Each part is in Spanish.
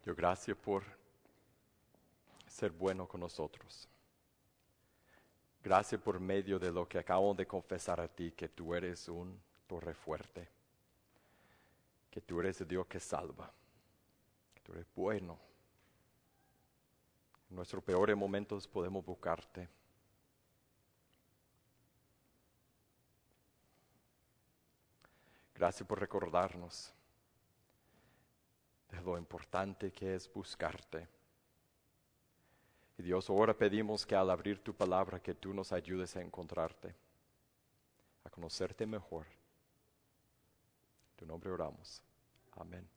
Dios, gracias por ser bueno con nosotros. Gracias por medio de lo que acabo de confesar a ti, que tú eres un torre fuerte, que tú eres el Dios que salva, que tú eres bueno. En nuestros peores momentos podemos buscarte. Gracias por recordarnos de lo importante que es buscarte. Y Dios, ahora pedimos que al abrir tu palabra, que tú nos ayudes a encontrarte, a conocerte mejor. En tu nombre oramos. Amén.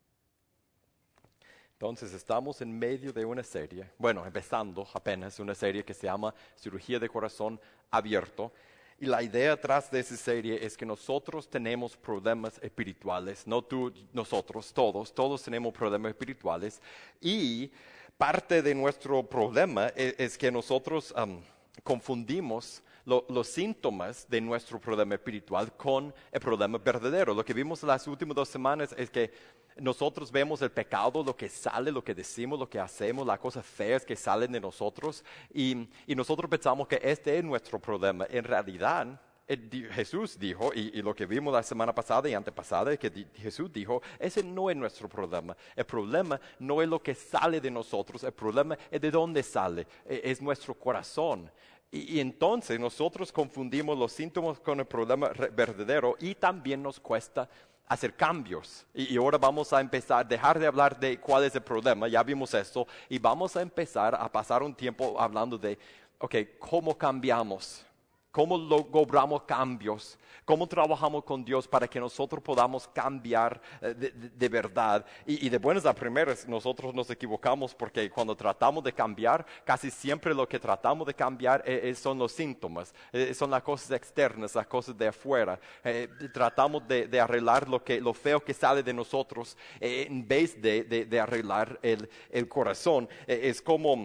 Entonces, estamos en medio de una serie, empezando apenas una serie que se llama Cirugía de Corazón Abierto. Y la idea atrás de esa serie es que nosotros tenemos problemas espirituales, no tú, nosotros, todos tenemos problemas espirituales. Y parte de nuestro problema es que nosotros confundimos los síntomas de nuestro problema espiritual con el problema verdadero. Lo que vimos las últimas 2 semanas es que nosotros vemos el pecado, lo que sale, lo que decimos, lo que hacemos, las cosas feas que salen de nosotros, y nosotros pensamos que este es nuestro problema. En realidad, Jesús dijo, y lo que vimos la semana pasada y antepasada, que Jesús dijo, ese no es nuestro problema. El problema no es lo que sale de nosotros, el problema es de dónde sale, es nuestro corazón. Y entonces nosotros confundimos los síntomas con el problema verdadero, y también nos cuesta hacer cambios. Y ahora vamos a empezar, dejar de hablar de cuál es el problema, ya vimos esto, y vamos a empezar a pasar un tiempo hablando de, ¿cómo cambiamos? ¿Cómo logramos cambios? ¿Cómo trabajamos con Dios para que nosotros podamos cambiar de verdad? Y de buenas a primeras, nosotros nos equivocamos porque cuando tratamos de cambiar, casi siempre lo que tratamos de cambiar son los síntomas, son las cosas externas, las cosas de afuera. Tratamos de arreglar lo feo que sale de nosotros en vez de arreglar el corazón. Es como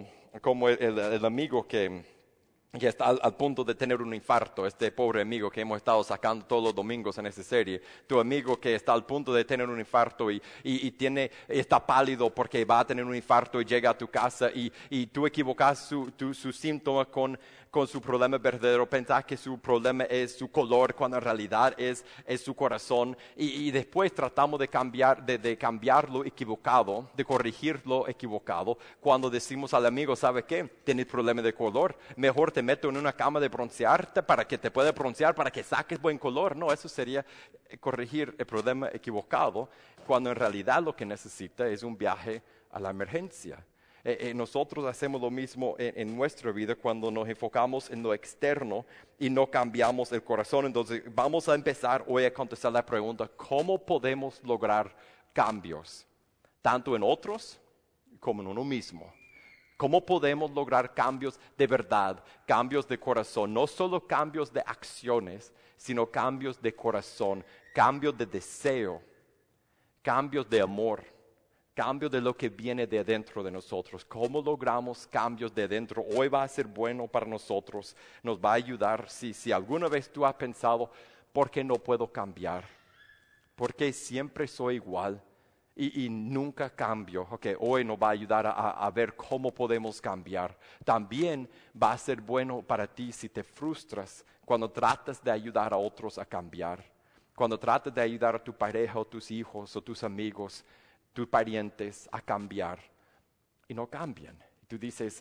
el amigo que está al punto de tener un infarto, este pobre amigo que hemos estado sacando todos los domingos en esa serie. Tu amigo que está al punto de tener un infarto y está pálido porque va a tener un infarto y llega a tu casa y tú equivocas su síntoma con su problema verdadero. Pensás que su problema es su color cuando en realidad es su corazón. Y después tratamos de cambiar lo equivocado, de corregir lo equivocado. Cuando decimos al amigo, ¿sabe qué? Tienes problema de color, mejor te meto en una cama de broncearte para que te pueda broncear, para que saques buen color. No, eso sería corregir el problema equivocado, cuando en realidad lo que necesita es un viaje a la emergencia. Nosotros hacemos lo mismo en nuestra vida cuando nos enfocamos en lo externo y no cambiamos el corazón. Entonces vamos a empezar hoy a contestar la pregunta, ¿cómo podemos lograr cambios? Tanto en otros como en uno mismo. ¿Cómo podemos lograr cambios de verdad, cambios de corazón? No solo cambios de acciones, sino cambios de corazón, cambios de deseo, cambios de amor, cambios de lo que viene de adentro de nosotros. ¿Cómo logramos cambios de adentro? Hoy va a ser bueno para nosotros, nos va a ayudar. Si alguna vez tú has pensado, ¿por qué no puedo cambiar? ¿Por qué siempre soy igual? Y nunca cambio. Hoy nos va a ayudar a ver cómo podemos cambiar. También va a ser bueno para ti si te frustras cuando tratas de ayudar a otros a cambiar. Cuando tratas de ayudar a tu pareja o tus hijos o tus amigos, tus parientes a cambiar y no cambian. Y tú dices,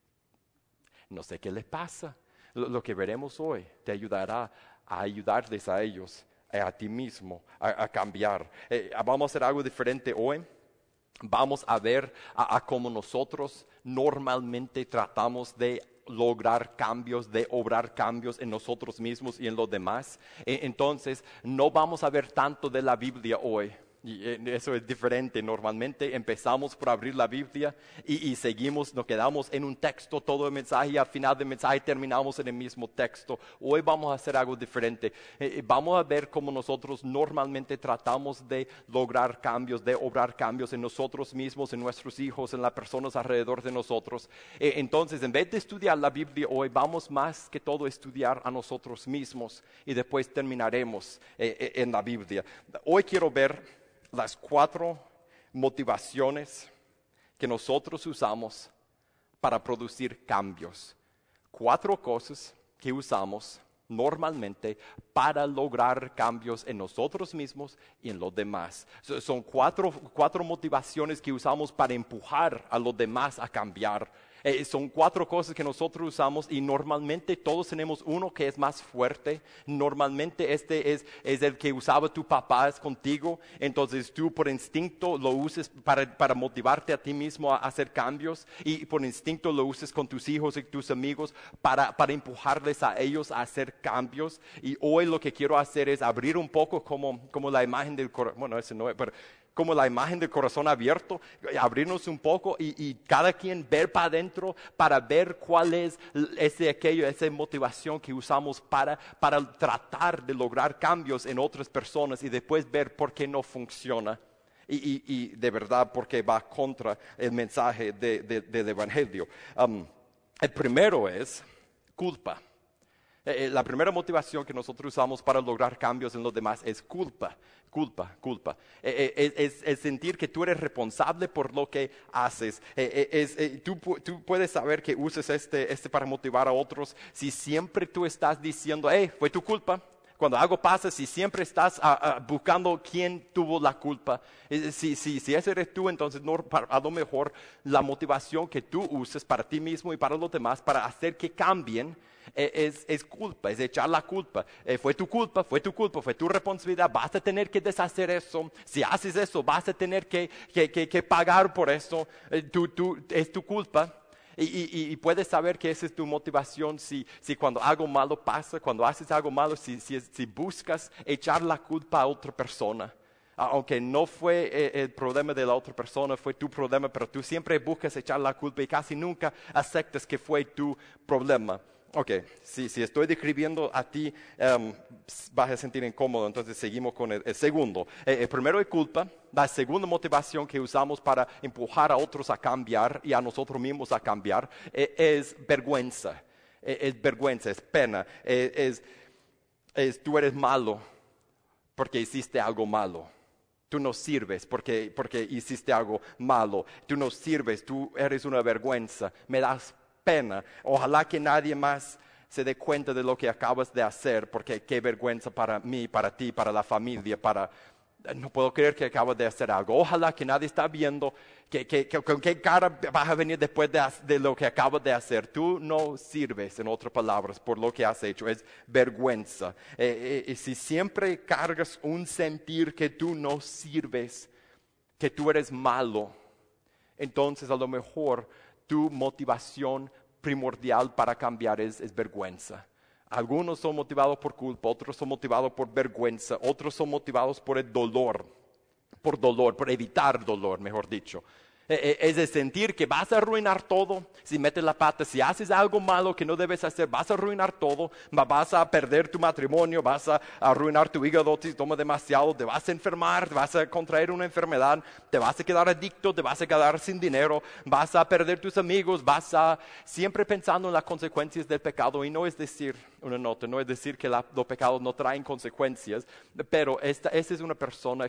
no sé qué les pasa. Lo que veremos hoy te ayudará a ayudarles a ellos, a ti mismo, a cambiar. Vamos a hacer algo diferente hoy. Vamos a ver a cómo nosotros normalmente tratamos de lograr cambios, de obrar cambios en nosotros mismos y en los demás. Entonces, no vamos a ver tanto de la Biblia hoy. Y eso es diferente. Normalmente empezamos por abrir la Biblia y seguimos, nos quedamos en un texto todo el mensaje y al final del mensaje terminamos en el mismo texto. Hoy vamos a hacer algo diferente. Vamos a ver cómo nosotros normalmente tratamos de lograr cambios, de obrar cambios en nosotros mismos, en nuestros hijos, en las personas alrededor de nosotros. Entonces, en vez de estudiar la Biblia hoy, vamos más que todo a estudiar a nosotros mismos y después terminaremos en la Biblia. Hoy quiero ver las 4 motivaciones que nosotros usamos para producir cambios. 4 cosas que usamos normalmente para lograr cambios en nosotros mismos y en los demás. Son cuatro motivaciones que usamos para empujar a los demás a cambiar. Son 4 cosas que nosotros usamos y normalmente todos tenemos uno que es más fuerte. Normalmente este es el que usaba tu papá es contigo. Entonces tú por instinto lo uses para motivarte a ti mismo a hacer cambios y por instinto lo uses con tus hijos y tus amigos para empujarles a ellos a hacer cambios. Y hoy lo que quiero hacer es abrir un poco como la imagen del corazón. Bueno, ese no es, pero como la imagen del corazón abierto, abrirnos un poco y cada quien ver para adentro para ver cuál es esa motivación que usamos para tratar de lograr cambios en otras personas y después ver por qué no funciona y de verdad porque va contra el mensaje del Evangelio. El primero es culpa. La primera motivación que nosotros usamos para lograr cambios en los demás es culpa. Es sentir que tú eres responsable por lo que haces. Tú puedes saber que uses este para motivar a otros si siempre tú estás diciendo, fue tu culpa. Cuando algo pasa, si siempre estás buscando quién tuvo la culpa, si ese eres tú, entonces a lo mejor la motivación que tú uses para ti mismo y para los demás, para hacer que cambien, es culpa, es echar la culpa. Fue tu culpa, fue tu responsabilidad, vas a tener que deshacer eso. Si haces eso, vas a tener que pagar por eso. Es tu culpa. Y puedes saber que esa es tu motivación si cuando algo malo pasa, cuando haces algo malo, si buscas echar la culpa a otra persona. Aunque no fue el problema de la otra persona, fue tu problema, pero tú siempre buscas echar la culpa y casi nunca aceptas que fue tu problema. Ok, si estoy describiendo a ti, vas a sentir incómodo, entonces seguimos con el segundo. El primero es culpa. La segunda motivación que usamos para empujar a otros a cambiar y a nosotros mismos a cambiar es vergüenza. Es vergüenza, es pena. Tú eres malo porque hiciste algo malo. Tú no sirves porque hiciste algo malo. Tú no sirves, tú eres una vergüenza. Me das pena. Ojalá que nadie más se dé cuenta de lo que acabas de hacer, porque qué vergüenza para mí, para ti, para la familia, no puedo creer que acabas de hacer algo. Ojalá que nadie está viendo con qué cara vas a venir después de lo que acabas de hacer. Tú no sirves, en otras palabras, por lo que has hecho. Es vergüenza. Y si siempre cargas un sentir que tú no sirves, que tú eres malo, entonces a lo mejor tu motivación primordial para cambiar es vergüenza. Algunos son motivados por culpa, otros son motivados por vergüenza, otros son motivados por el dolor, por evitar dolor, mejor dicho. Es de sentir que vas a arruinar todo si metes la pata, si haces algo malo que no debes hacer, vas a arruinar todo, vas a perder tu matrimonio, vas a arruinar tu hígado si tomas demasiado, te vas a enfermar, te vas a contraer una enfermedad, te vas a quedar adicto, te vas a quedar sin dinero, vas a perder tus amigos, siempre pensando en las consecuencias del pecado. Y no es decir, una nota, no es decir que los pecados no traen consecuencias, pero esta es una persona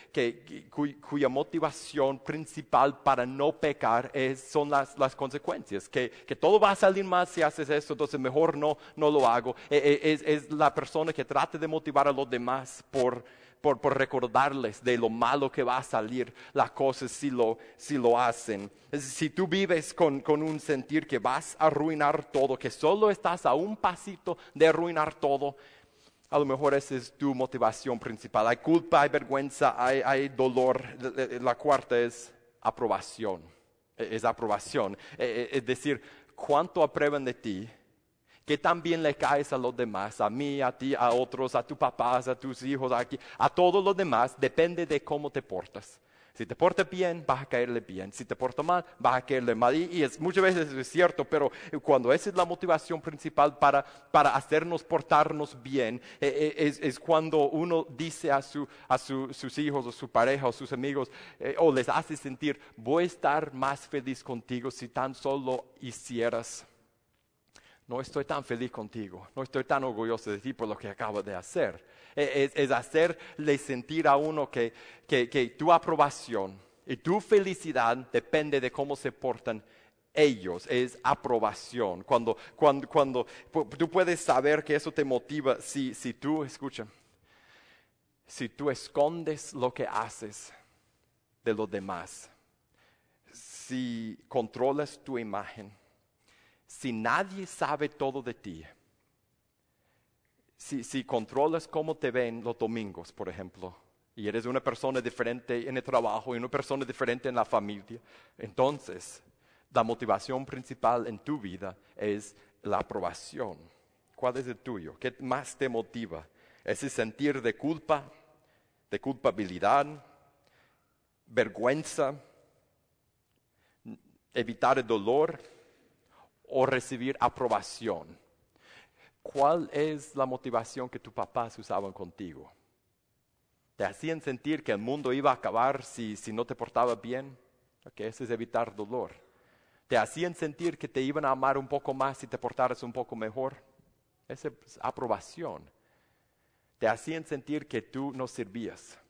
cuya motivación principal para no pecar son las consecuencias, que todo va a salir mal si haces eso, entonces mejor no lo hago. Es la persona que trata de motivar a los demás por recordarles de lo malo que va a salir las cosas si lo hacen. Si tú vives con un sentir que vas a arruinar todo, que solo estás a un pasito de arruinar todo, a lo mejor esa es tu motivación principal. Hay culpa, hay vergüenza, hay dolor. La cuarta es aprobación. Es aprobación. Es decir, cuánto aprueban de ti, que también le caes a los demás, a mí, a ti, a otros, a tus papás, a tus hijos, a todos los demás, depende de cómo te portas. Si te portas bien, vas a caerle bien. Si te portas mal, vas a caerle mal. Y muchas veces es cierto, pero cuando esa es la motivación principal para hacernos portarnos bien, es cuando uno dice a sus hijos o su pareja o sus amigos, o les hace sentir, voy a estar más feliz contigo si tan solo hicieras. No estoy tan feliz contigo, no estoy tan orgulloso de ti por lo que acabas de hacer. Es hacerle sentir a uno que tu aprobación Y tu felicidad depende de cómo se portan ellos, es aprobación. Cuando tú puedes saber que eso te motiva si tú, escucha, si tú escondes lo que haces de los demás, si controlas tu imagen, si nadie sabe todo de ti, si controlas cómo te ven los domingos, por ejemplo, y eres una persona diferente en el trabajo y una persona diferente en la familia, entonces la motivación principal en tu vida es la aprobación. ¿Cuál es el tuyo? ¿Qué más te motiva? ¿Ese sentir de culpa, de culpabilidad, vergüenza, evitar el dolor o recibir aprobación? ¿Cuál es la motivación que tus papás usaban contigo? ¿Te hacían sentir que el mundo iba a acabar si no te portabas bien? Okay, eso es evitar dolor. ¿Te hacían sentir que te iban a amar un poco más si te portaras un poco mejor? Esa es aprobación. ¿Te hacían sentir que tú no servías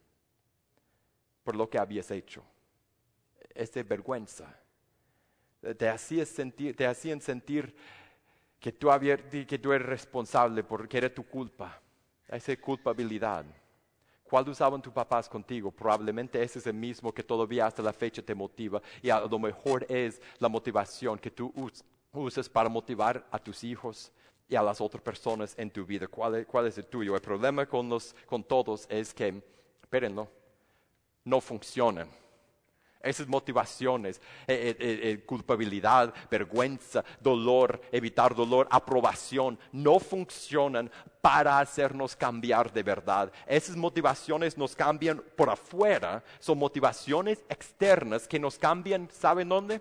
por lo que habías hecho? Esa es vergüenza. Te hacían sentir que tú eres responsable porque era tu culpa. Esa es culpabilidad. ¿Cuál usaban tus papás contigo? Probablemente ese es el mismo que todavía hasta la fecha te motiva. Y a lo mejor es la motivación que tú usas para motivar a tus hijos y a las otras personas en tu vida. ¿Cuál es el tuyo? El problema con todos es que, espérenlo, no funcionan. Esas motivaciones, culpabilidad, vergüenza, dolor, evitar dolor, aprobación, no funcionan para hacernos cambiar de verdad. Esas motivaciones nos cambian por afuera, son motivaciones externas que nos cambian, ¿saben dónde?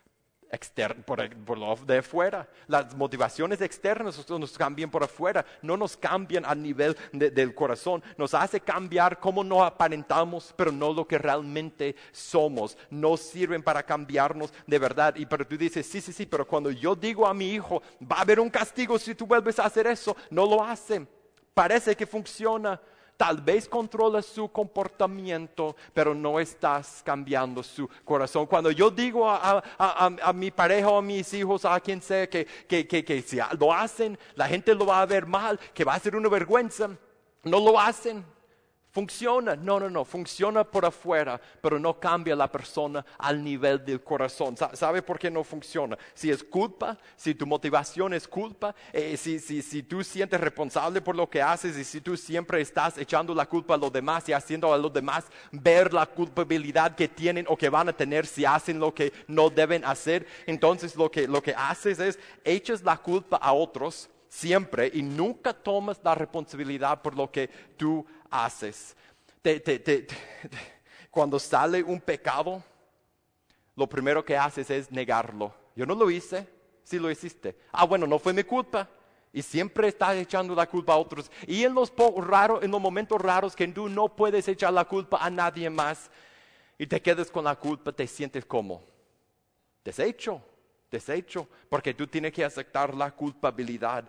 Por lo de afuera. Las motivaciones externas nos cambian por afuera, no nos cambian a nivel del corazón. Nos hace cambiar cómo nos aparentamos, pero no lo que realmente somos. No sirven para cambiarnos de verdad. Pero tú dices, sí, pero cuando yo digo a mi hijo, va a haber un castigo si tú vuelves a hacer eso, no lo hacen. Parece que funciona. Tal vez controlas su comportamiento, pero no estás cambiando su corazón. Cuando yo digo a mi pareja o a mis hijos, a quien sea, que si lo hacen, la gente lo va a ver mal, que va a ser una vergüenza, no lo hacen. Funciona, no, funciona por afuera, pero no cambia la persona al nivel del corazón. ¿Sabe por qué no funciona? Si es culpa, si tu motivación es culpa, si tú sientes responsable por lo que haces y si tú siempre estás echando la culpa a los demás y haciendo a los demás ver la culpabilidad que tienen o que van a tener si hacen lo que no deben hacer, entonces lo que haces es echas la culpa a otros siempre y nunca tomas la responsabilidad por lo que tú haces. Cuando sale un pecado, lo primero que haces es negarlo. Yo no lo hice, sí lo hiciste. Bueno, no fue mi culpa. Y siempre estás echando la culpa a otros. Y en los momentos raros que tú no puedes echar la culpa a nadie más y te quedas con la culpa, te sientes como deshecho, porque tú tienes que aceptar la culpabilidad.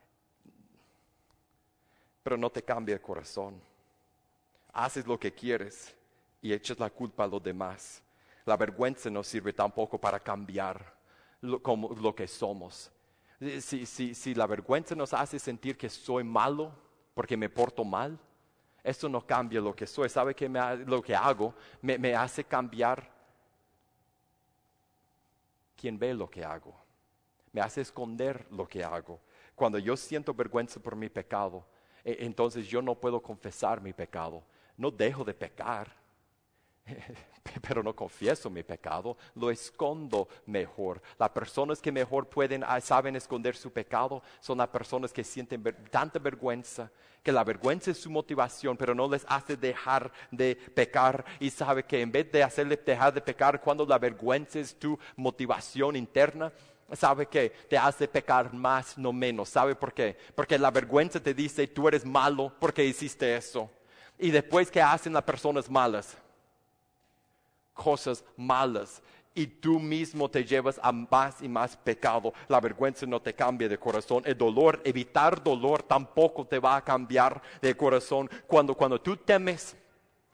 Pero no te cambia el corazón. Haces lo que quieres y echas la culpa a los demás. La vergüenza no sirve tampoco para cambiar lo que somos. Si la vergüenza nos hace sentir que soy malo porque me porto mal, eso no cambia lo que soy. ¿Sabe qué lo que hago? Me hace cambiar quien ve lo que hago. Me hace esconder lo que hago. Cuando yo siento vergüenza por mi pecado, entonces yo no puedo confesar mi pecado. No dejo de pecar, pero no confieso mi pecado, lo escondo mejor. Las personas que mejor saben esconder su pecado son las personas que sienten tanta vergüenza, que la vergüenza es su motivación, pero no les hace dejar de pecar. Y sabe que en vez de hacerles dejar de pecar, cuando la vergüenza es tu motivación interna, ¿sabe qué? Te hace pecar más, no menos. ¿Sabe por qué? Porque la vergüenza te dice, tú eres malo porque hiciste eso. Y después, ¿qué hacen las personas malas? Cosas malas. Y tú mismo te llevas a más y más pecado. La vergüenza no te cambia de corazón. El dolor, evitar dolor tampoco te va a cambiar de corazón. Cuando tú temes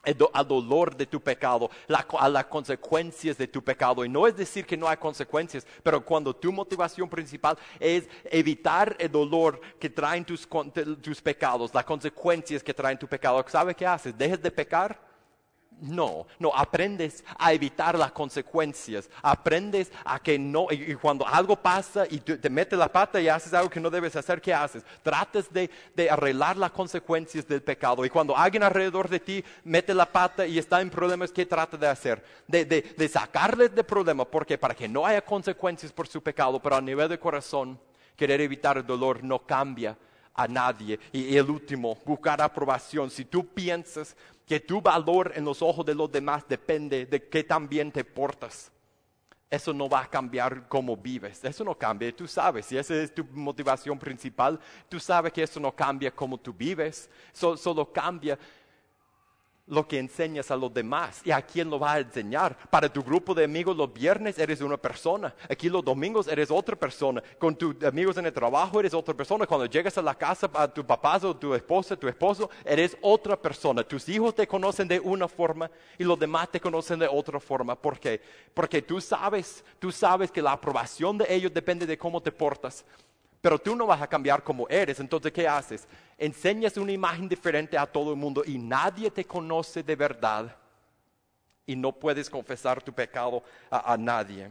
al dolor de tu pecado, a las consecuencias de tu pecado. Y no es decir que no hay consecuencias, pero cuando tu motivación principal es evitar el dolor que traen tus pecados, las consecuencias que traen tu pecado, ¿sabe qué haces? ¿Dejes de pecar? No, aprendes a evitar las consecuencias, aprendes a que no, y cuando algo pasa y te metes la pata y haces algo que no debes hacer, ¿qué haces? Tratas de arreglar las consecuencias del pecado, y cuando alguien alrededor de ti mete la pata y está en problemas, ¿qué trata de hacer? De sacarles del problema, porque para que no haya consecuencias por su pecado, pero a nivel de corazón, querer evitar el dolor no cambia a nadie. Y el último, buscar aprobación. Si tú piensas que tu valor en los ojos de los demás depende de qué tan bien te portas, eso no va a cambiar cómo vives. Eso no cambia. Tú sabes, si esa es tu motivación principal, tú sabes que eso no cambia cómo tú vives. Solo cambia lo que enseñas a los demás. ¿Y a quién lo vas a enseñar? Para tu grupo de amigos los viernes eres una persona. Aquí los domingos eres otra persona. Con tus amigos en el trabajo eres otra persona. Cuando llegas a la casa a tu papá o tu esposa, tu esposo, eres otra persona. Tus hijos te conocen de una forma y los demás te conocen de otra forma. ¿Por qué? Porque tú sabes que la aprobación de ellos depende de cómo te portas. Pero tú no vas a cambiar como eres. Entonces, ¿qué haces? Enseñas una imagen diferente a todo el mundo y nadie te conoce de verdad. Y no puedes confesar tu pecado a nadie.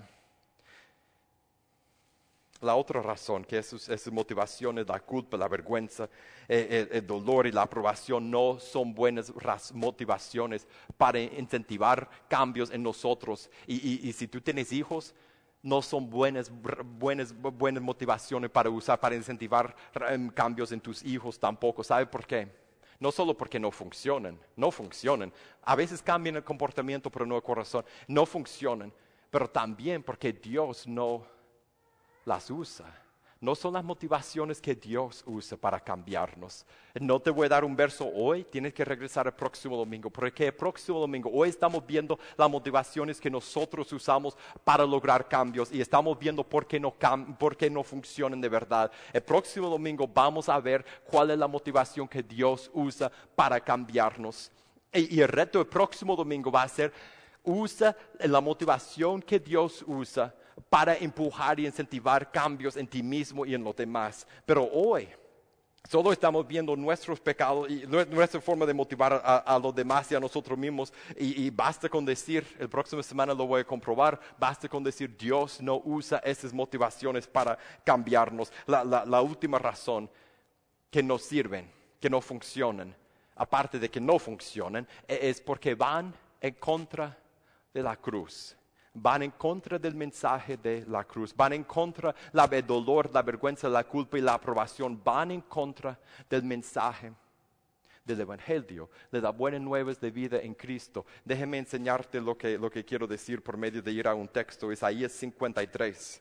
La otra razón, que esas motivaciones, la culpa, la vergüenza, el dolor y la aprobación no son buenas motivaciones para incentivar cambios en nosotros. Y si tú tienes hijos, no son buenas motivaciones para usar, para incentivar cambios en tus hijos tampoco. ¿Sabe por qué? No solo porque no funcionan. A veces cambian el comportamiento, pero no el corazón. No funcionan, pero también porque Dios no las usa. No son las motivaciones que Dios usa para cambiarnos. No te voy a dar un verso hoy, tienes que regresar el próximo domingo, porque el próximo domingo, hoy estamos viendo las motivaciones que nosotros usamos para lograr cambios y estamos viendo por qué no funcionan de verdad. El próximo domingo vamos a ver cuál es la motivación que Dios usa para cambiarnos. Y el reto del próximo domingo va a ser, usa la motivación que Dios usa para empujar y incentivar cambios en ti mismo y en los demás. Pero hoy solo estamos viendo nuestros pecados y nuestra forma de motivar a los demás y a nosotros mismos. Y basta con decir, el próximo semana lo voy a comprobar, basta con decir Dios no usa esas motivaciones para cambiarnos. La última razón que no sirven, que no funcionan, aparte de que no funcionan, es porque van en contra de la cruz. Van en contra del mensaje de la cruz, van en contra del dolor, la vergüenza, la culpa y la aprobación, van en contra del mensaje del Evangelio, de las buenas nuevas de vida en Cristo. Déjeme enseñarte lo que quiero decir por medio de ir a un texto, Isaías 53.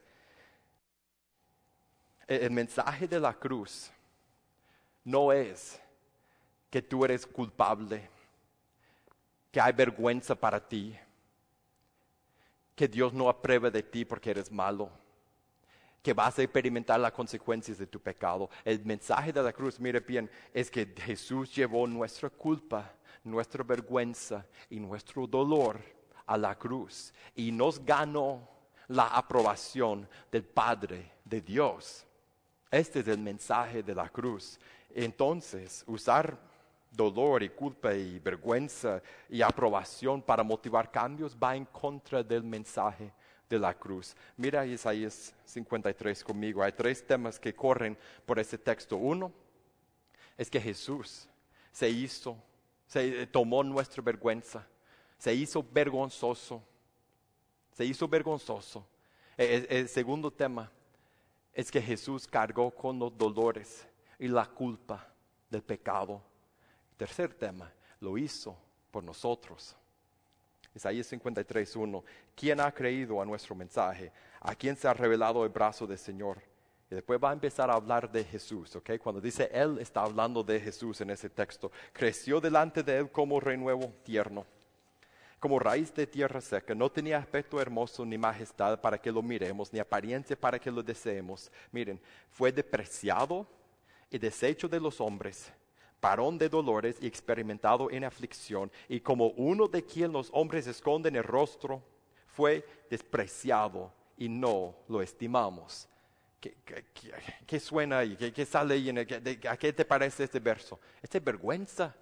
El mensaje de la cruz no es que tú eres culpable, que hay vergüenza para ti, que Dios no aprueba de ti porque eres malo, que vas a experimentar las consecuencias de tu pecado. El mensaje de la cruz, mire bien, es que Jesús llevó nuestra culpa, nuestra vergüenza y nuestro dolor a la cruz y nos ganó la aprobación del Padre, de Dios. Este es el mensaje de la cruz. Entonces, usar dolor y culpa y vergüenza y aprobación para motivar cambios va en contra del mensaje de la cruz. Mira Isaías 53 conmigo. Hay 3 temas que corren por ese texto. Uno es que Jesús tomó nuestra vergüenza, se hizo vergonzoso. El segundo tema es que Jesús cargó con los dolores y la culpa del pecado. Tercer tema, lo hizo por nosotros. Isaías 53:1. ¿Quién ha creído a nuestro mensaje? ¿A quién se ha revelado el brazo del Señor? Y después va a empezar a hablar de Jesús, ¿ok? Cuando dice Él, está hablando de Jesús en ese texto. Creció delante de Él como renuevo tierno, como raíz de tierra seca. No tenía aspecto hermoso ni majestad para que lo miremos, ni apariencia para que lo deseemos. Miren, fue despreciado y deshecho de los hombres, varón de dolores y experimentado en aflicción, y como uno de quien los hombres esconden el rostro, fue despreciado y no lo estimamos. ¿Qué suena ahí? ¿Qué sale ahí? ¿A qué te parece este verso? Esta es vergüenza.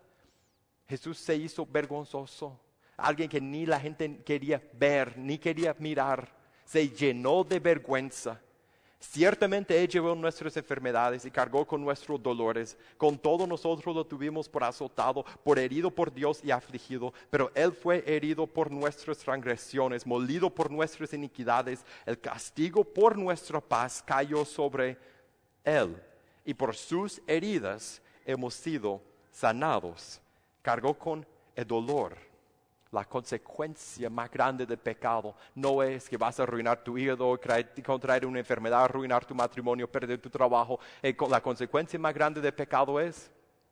Jesús se hizo vergonzoso. Alguien que ni la gente quería ver, ni quería mirar. Se llenó de vergüenza. Ciertamente Él llevó nuestras enfermedades y cargó con nuestros dolores. Con todo nosotros lo tuvimos por azotado, por herido por Dios y afligido. Pero Él fue herido por nuestras transgresiones, molido por nuestras iniquidades. El castigo por nuestra paz cayó sobre Él. Y por sus heridas hemos sido sanados. Cargó con el dolor. La consecuencia más grande del pecado no es que vas a arruinar tu hígado, contraer una enfermedad, arruinar tu matrimonio, perder tu trabajo. La consecuencia más grande del pecado es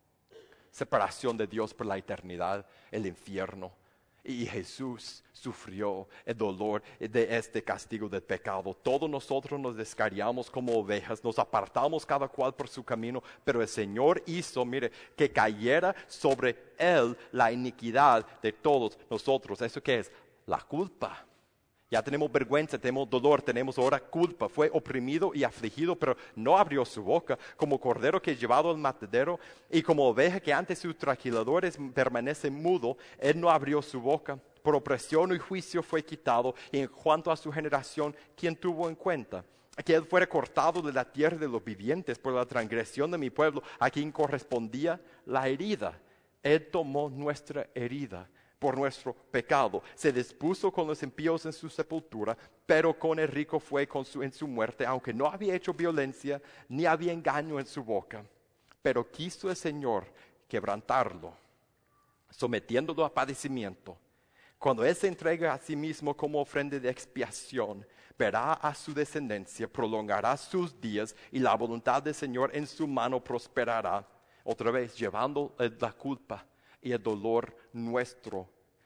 separación de Dios por la eternidad, el infierno. Y Jesús sufrió el dolor de este castigo del pecado. Todos nosotros nos descarriamos como ovejas, nos apartamos cada cual por su camino, pero el Señor hizo, mire, que cayera sobre Él la iniquidad de todos nosotros. ¿Eso qué es? La culpa. Ya tenemos vergüenza, tenemos dolor, tenemos ahora culpa. Fue oprimido y afligido, pero no abrió su boca. Como cordero que es llevado al matadero y como oveja que ante sus trasquiladores permanece mudo, Él no abrió su boca. Por opresión y juicio fue quitado. Y en cuanto a su generación, ¿quién tuvo en cuenta? Que Él fuera cortado de la tierra de los vivientes por la transgresión de mi pueblo, a quien correspondía la herida. Él tomó nuestra herida por nuestro pecado. Se dispuso con los impíos en su sepultura, pero con el rico fue en su muerte, aunque no había hecho violencia, ni había engaño en su boca. Pero quiso el Señor quebrantarlo, sometiéndolo a padecimiento. Cuando Él se entrega a sí mismo como ofrenda de expiación, verá a su descendencia, prolongará sus días, y la voluntad del Señor en su mano prosperará. Otra vez, llevando la culpa y el dolor nuestro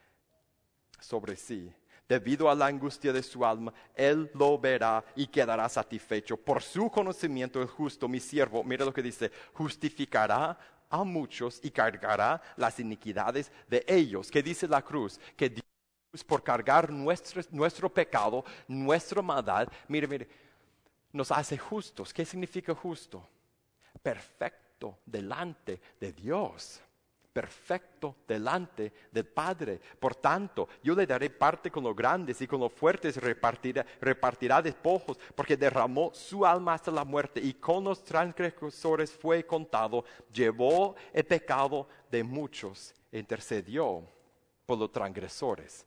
sobre sí. Debido a la angustia de su alma, Él lo verá y quedará satisfecho. Por su conocimiento el justo, mi siervo, mira lo que dice, justificará a muchos y cargará las iniquidades de ellos. ¿Qué dice la cruz? Que Dios, por cargar nuestro pecado, nuestra maldad, mire, nos hace justos. ¿Qué significa justo? Perfecto delante de Dios. Perfecto delante del Padre. Por tanto, yo le daré parte con los grandes y con los fuertes repartirá despojos, porque derramó su alma hasta la muerte y con los transgresores fue contado. Llevó el pecado de muchos e intercedió por los transgresores.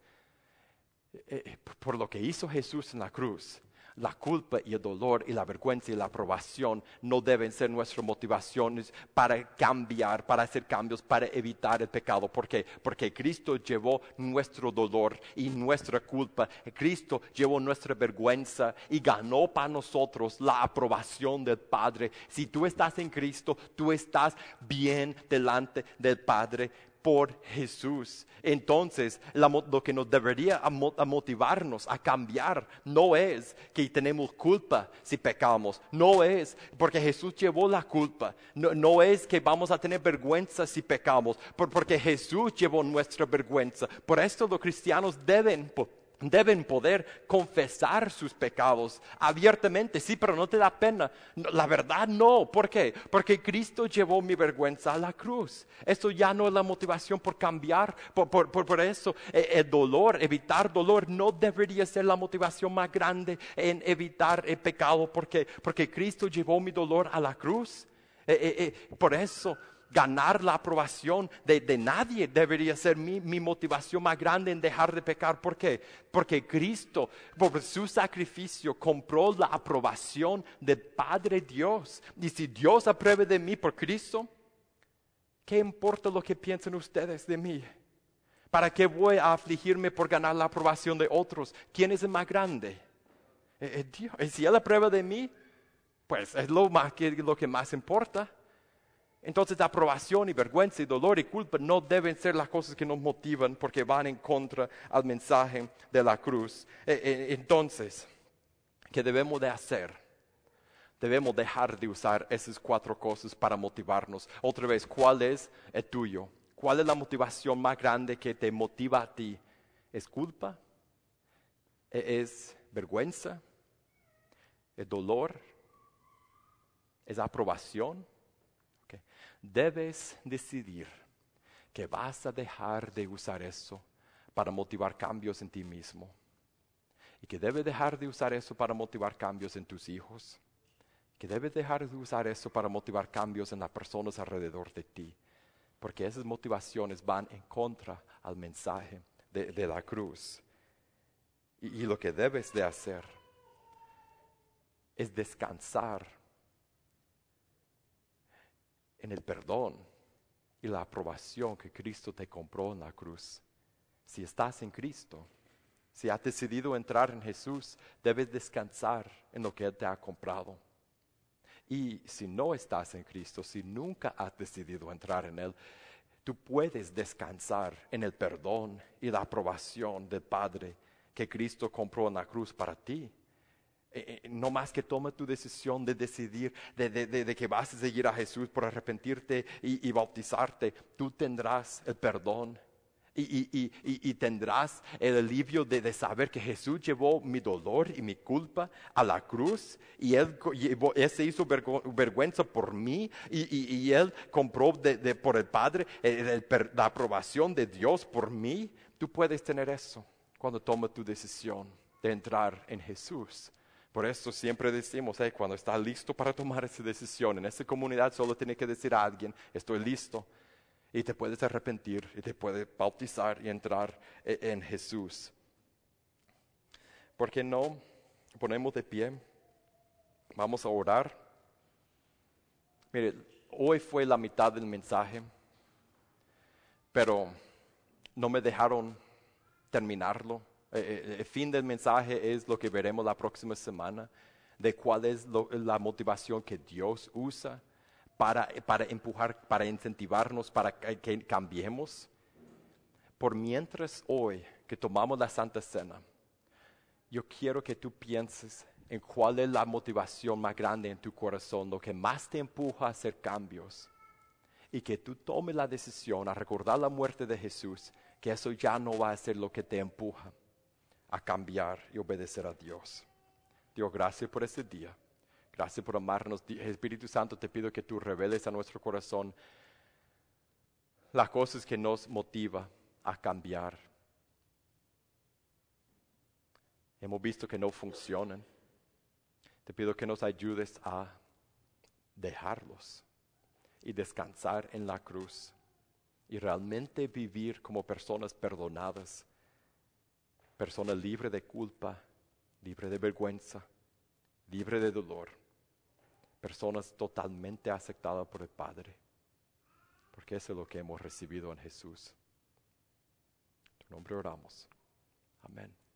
Por lo que hizo Jesús en la cruz, la culpa y el dolor y la vergüenza y la aprobación no deben ser nuestras motivaciones para cambiar, para hacer cambios, para evitar el pecado. ¿Por qué? Porque Cristo llevó nuestro dolor y nuestra culpa. Cristo llevó nuestra vergüenza y ganó para nosotros la aprobación del Padre. Si tú estás en Cristo, tú estás bien delante del Padre por Jesús. Entonces, lo que nos debería motivarnos a cambiar no es que tenemos culpa si pecamos, no es porque Jesús llevó la culpa, no es que vamos a tener vergüenza si pecamos, porque Jesús llevó nuestra vergüenza. Por esto los cristianos deben poder confesar sus pecados abiertamente, sí, pero no te da pena. La verdad no. ¿Por qué? Porque Cristo llevó mi vergüenza a la cruz. Esto ya no es la motivación por cambiar. Por eso el dolor, evitar dolor no debería ser la motivación más grande en evitar el pecado. ¿Por qué? Porque Cristo llevó mi dolor a la cruz. Por eso ganar la aprobación de nadie debería ser mi motivación más grande en dejar de pecar. ¿Por qué? Porque Cristo, por su sacrificio, compró la aprobación del Padre Dios. Y si Dios apruebe de mí por Cristo, ¿qué importa lo que piensen ustedes de mí? ¿Para qué voy a afligirme por ganar la aprobación de otros? ¿Quién es el más grande? Dios. Y si Él aprueba de mí, pues es lo que más importa. Entonces, aprobación y vergüenza y dolor y culpa no deben ser las cosas que nos motivan, porque van en contra al mensaje de la cruz. Entonces, ¿qué debemos de hacer? Debemos dejar de usar esas 4 cosas para motivarnos. Otra vez, ¿cuál es el tuyo? ¿Cuál es la motivación más grande que te motiva a ti? ¿Es culpa? ¿Es vergüenza? ¿Es dolor? ¿Es aprobación? Okay. Debes decidir que vas a dejar de usar eso para motivar cambios en ti mismo. Y que debes dejar de usar eso para motivar cambios en tus hijos. Que debes dejar de usar eso para motivar cambios en las personas alrededor de ti. Porque esas motivaciones van en contra al mensaje de la cruz. Y lo que debes de hacer es descansar en el perdón y la aprobación que Cristo te compró en la cruz. Si estás en Cristo, si has decidido entrar en Jesús, debes descansar en lo que Él te ha comprado. Y si no estás en Cristo, si nunca has decidido entrar en Él, tú puedes descansar en el perdón y la aprobación del Padre que Cristo compró en la cruz para ti. No más que toma tu decisión de decidir de que vas a seguir a Jesús por arrepentirte y bautizarte, tú tendrás el perdón. Y tendrás el alivio de saber que Jesús llevó mi dolor y mi culpa a la cruz y Él se hizo vergüenza por mí y Él compró por el Padre la aprobación de Dios por mí. Tú puedes tener eso cuando tomas tu decisión de entrar en Jesús. Por eso siempre decimos, cuando estás listo para tomar esa decisión, en esta comunidad solo tienes que decir a alguien, estoy listo. Y te puedes arrepentir y te puedes bautizar y entrar en Jesús. ¿Por qué no ponemos de pie? Vamos a orar. Mire, hoy fue la mitad del mensaje, pero no me dejaron terminarlo. El fin del mensaje es lo que veremos la próxima semana, de cuál es la motivación que Dios usa para empujar, para incentivarnos, para que cambiemos. Por mientras hoy que tomamos la Santa Cena, yo quiero que tú pienses en cuál es la motivación más grande en tu corazón, lo que más te empuja a hacer cambios. Y que tú tomes la decisión a recordar la muerte de Jesús, que eso ya no va a ser lo que te empuja a cambiar y obedecer a Dios. Dios, gracias por este día. Gracias por amarnos. Espíritu Santo, te pido que tú reveles a nuestro corazón las cosas que nos motiva a cambiar. Hemos visto que no funcionan. Te pido que nos ayudes a dejarlos y descansar en la cruz y realmente vivir como personas perdonadas, personas libres de culpa, libres de vergüenza, libres de dolor, personas totalmente aceptadas por el Padre, porque eso es lo que hemos recibido en Jesús. En tu nombre oramos. Amén.